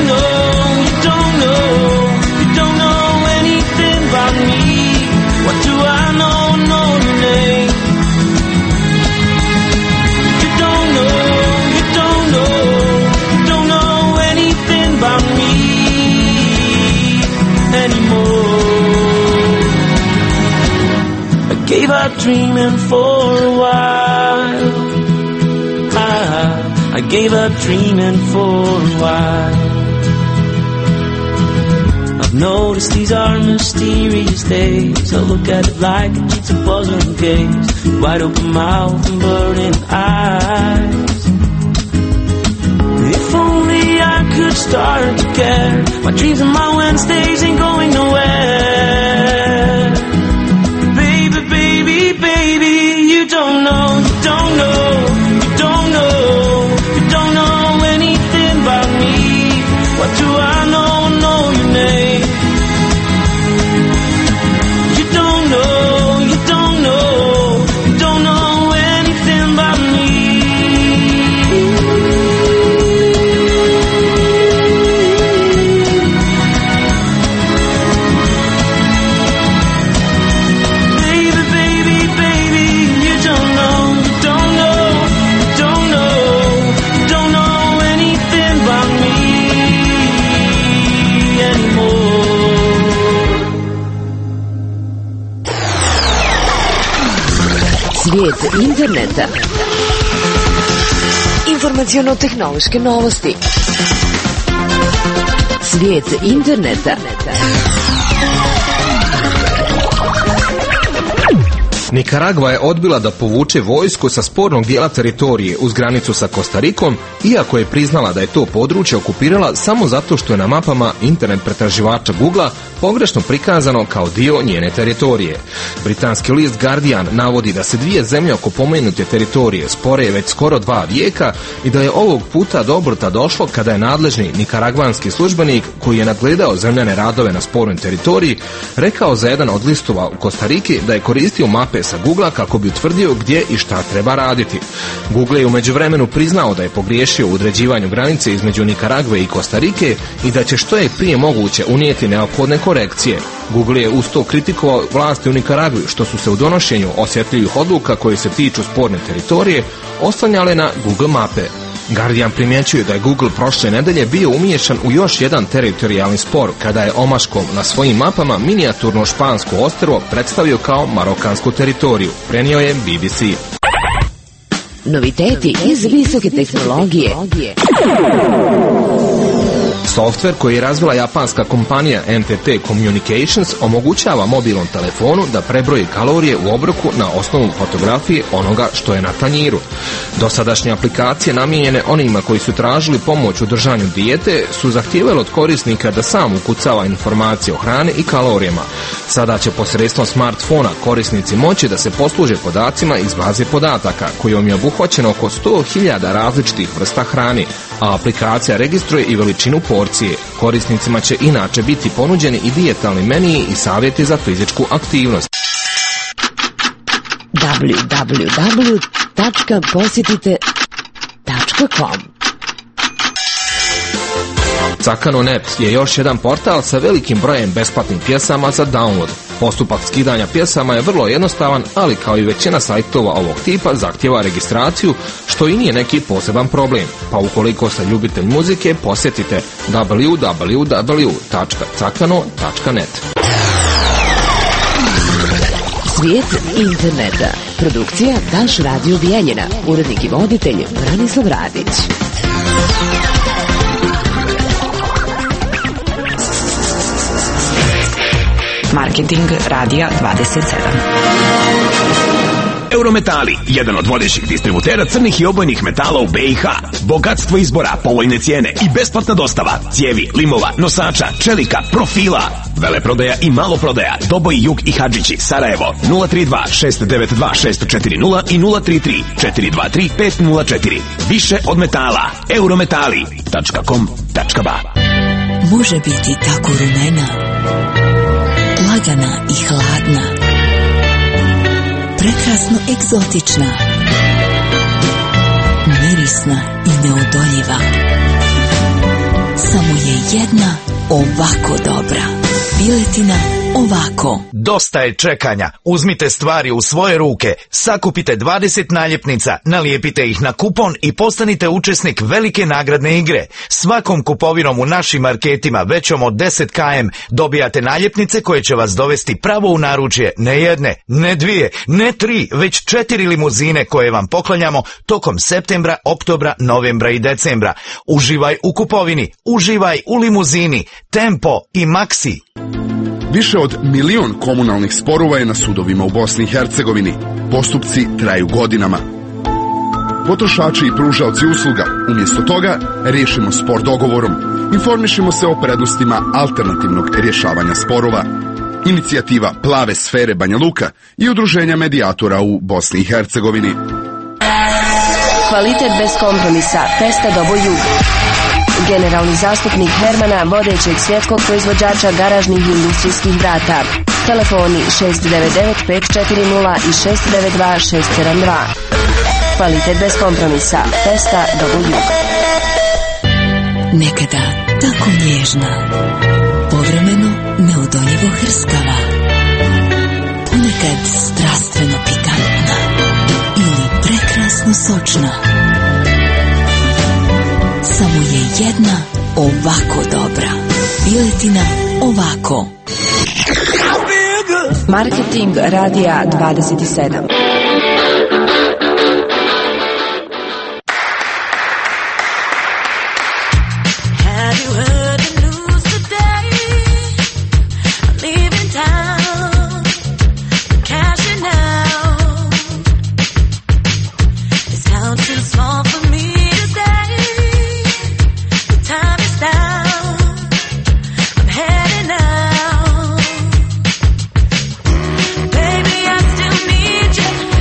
know anything about me. What do I know your name? You don't know anything about me anymore. I gave up dreaming for a while. I gave up dreaming for a while. Notice these are mysterious days. I look at it like a jigsaw puzzle and gaze. Wide open mouth and burning eyes. If only I could start to care. My dreams and my Wednesdays ain't going nowhere. Baby, baby, baby, you don't know anything about me. What do I know your name? You don't know anything about me. Baby, baby, baby, you don't know anything about me anymore. Svijet interneta. Informaciono-tehnološke novosti. Svijet interneta. Nikaragva je odbila da povuče vojsku sa spornog dijela teritorije uz granicu sa Kostarikom, iako je priznala da je to područje okupirala samo zato što je na mapama internet pretraživača Googlea pogrešno prikazano kao dio njene teritorije. Britanski list Guardian navodi da se dvije zemlje oko pomenute teritorije spore već skoro 2 vijeka i da je ovog puta do obrta došlo kada je nadležni nikaragvanski službenik koji je nadgledao zemljane radove na spornoj teritoriji rekao za jedan od listova u Kostariki da je koristio mape sa Googlea kako bi utvrdio gdje i šta treba raditi. Google je u međuvremenu priznao da je pogriješio u određivanju granice između Nikaragve i Kostarike i da će što je prije moguće unijeti neophodne korekcije. Google je uz to kritikovao vlasti u Nikaragvi što su se u donošenju osjetljivih odluka koje se tiču sporne teritorije oslanjale na Google mape. Guardian primjećuje da je Google prošle nedelje bio umiješan u još jedan teritorijalni spor kada je omaškom na svojim mapama minijaturno špansko ostrvo predstavio kao marokansku teritoriju, prenio je BBC. Noviteti iz visoke tehnologije. Softver koji je razvila japanska kompanija NTT Communications omogućava mobilnom telefonu da prebroji kalorije u obroku na osnovu fotografije onoga što je na tanjiru. Dosadašnje aplikacije namijenjene onima koji su tražili pomoć u držanju dijete su zahtijevali od korisnika da sam ukucava informacije o hrani i kalorijama. Sada će posredstvom smartfona korisnici moći da se posluže podacima iz baze podataka kojom je obuhvaćeno oko 100.000 različitih vrsta hrane, a aplikacija registruje i veličinu porcije. Korisnicima će inače biti ponuđeni i dijetalni meniji i savjeti za fizičku aktivnost. www.posjetite.com Cakano.net je još jedan portal sa velikim brojem besplatnih pjesama za download. Postupak skidanja pjesama je vrlo jednostavan, ali kao i većina sajtova ovog tipa zahtjeva registraciju, što i nije neki poseban problem. Pa ukoliko ste ljubitelj muzike, posjetite www.cakano.net. Svijet interneta. Produkcija Daš Radio Bijeljina. Urednik i voditelj Branislav Radić. Marketing Radija 27. Eurometali, jedan od vodećih distributera crnih i obojnih metala u BiH. Bogatstvo izbora, povoljne cijene i besplatna dostava cijevi, limova, nosača, čelika, profila. Veleprodaja i maloprodaja, Doboj, Jug i Hadžići, Sarajevo, 032 692 640 i 033 423 504. Više od metala. Eurometali.com.ba. Može biti tako rumena, lagana i hladna, prekrasno egzotična, mirisna i neodoljiva. Samo je jedna ovako dobra. Piletina ovako. Dosta je čekanja. Uzmite stvari u svoje ruke, sakupite 20 naljepnica, nalijepite ih na kupon i postanite učesnik velike nagradne igre. Svakom kupovinom u našim marketima većom od 10 km dobijate naljepnice koje će vas dovesti pravo u naručje ne jedne, ne dvije, ne tri, već 4 limuzine koje vam poklanjamo tokom septembra, oktobra, novembra i decembra. Uživaj u kupovini, uživaj u limuzini, Tempo i Maxi. Više od 1 milion komunalnih sporova je na sudovima u Bosni i Hercegovini. Postupci traju godinama. Potrošači i pružaoci usluga, umjesto toga, riješimo spor dogovorom. Informišimo se o prednostima alternativnog rješavanja sporova. Inicijativa Plave sfere Banja Luka i udruženja medijatora u Bosni i Hercegovini. Kvalitet bez kompromisa. Pesta Doboj Jug. Generalni zastupnik Hermana, vodećeg svjetskog proizvođača garažnih i industrijskih vrata. Telefoni 699 540 i 692 672. Kvalitet bez kompromisa. Pesta Doboj Jug. Nekada tako nježna, povremeno neodoljivo hrskava, ponekad strastveno pikantna ili prekrasno sočna. Samo je jedna ovako dobra. Piletina ovako. Marketing Radija 27. Baby, I still need you.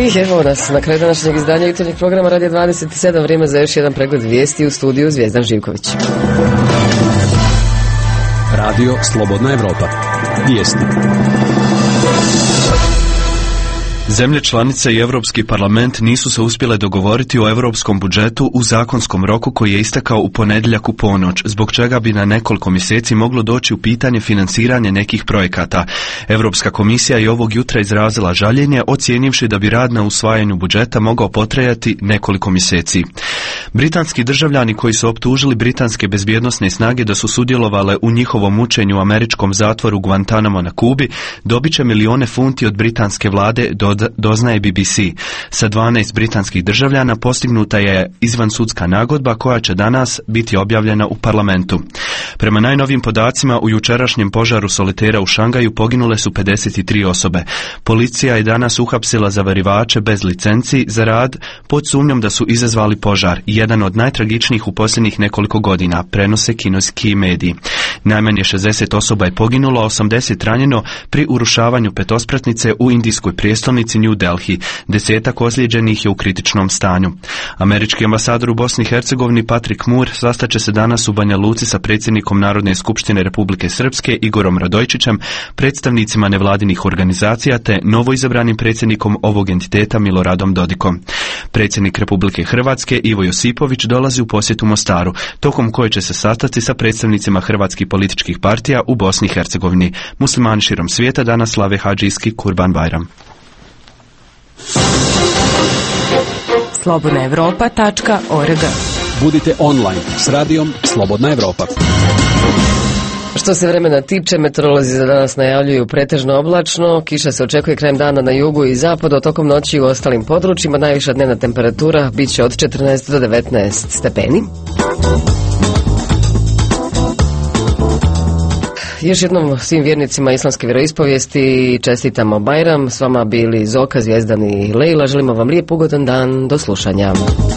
I evo nas na kraju današnjeg izdanja jutarnjeg programa Radio 27, vrijeme za još jedan pregled vijesti u studiju Zvijezdan Živković. Radio Slobodna Evropa. Vijesti. Zemlje članice i Europski parlament nisu se uspjele dogovoriti o europskom budžetu u zakonskom roku koji je istekao u ponedjeljak u ponoć, zbog čega bi na nekoliko mjeseci moglo doći u pitanje financiranje nekih projekata. Europska komisija je ovog jutra izrazila žaljenje, ocijenivši da bi rad na usvajanju budžeta mogao potrajati nekoliko mjeseci. Britanski državljani koji su optužili britanske bezbjednosne snage da su sudjelovale u njihovom mučenju u američkom zatvoru Guantanamo na Kubi dobit će milijune funti od britanske vlade, doznaje BBC. Sa 12 britanskih državljana postignuta je izvansudska nagodba koja će danas biti objavljena u parlamentu. Prema najnovijim podacima, u jučerašnjem požaru solitera u Šangaju poginule su 53 osobe. Policija je danas uhapsila zavarivače bez licenci za rad pod sumnjom da su izazvali požar, jedan od najtragičnijih u posljednjih nekoliko godina, prenose kineski mediji. Najmanje 60 osoba je poginulo, a 80 ranjeno pri urušavanju petospratnice u indijskoj prijestolnici New Delhi. 10 ozlijeđenih je u kritičnom stanju. Američki ambasador u Bosni i Hercegovini Patrik Mur sastaće se danas u Banja Luci sa predsjednikom Narodne skupštine Republike Srpske Igorom Radojičićem, predstavnicima nevladinih organizacija te novoizabranim predsjednikom ovog entiteta Miloradom Dodikom. Predsjednik Republike Hrvatske Ivo Josipović dolazi u posjetu Mostaru, tokom koje će se sastati sa predstavnicima hrvatskih političkih partija u Bosni i Hercegovini. Muslimani širom svijeta danas slave hadžijski Kurban Bajram. slobodnaevropa.org. Budite online s radijom Slobodna Evropa. Što se vremena tiče, meteorolozi za danas najavljuju pretežno oblačno, kiša se očekuje krajem dana na jugu i zapadu, a tokom noći u ostalim područjima najviša dnevna temperatura bit će od 14 do 19 stepeni. Još jednom svim vjernicima islamske vjeroispovijesti čestitamo Bajram, s vama bili Zoka, Zvijezdan i Lejla, želimo vam lijep ugodan dan, do slušanja.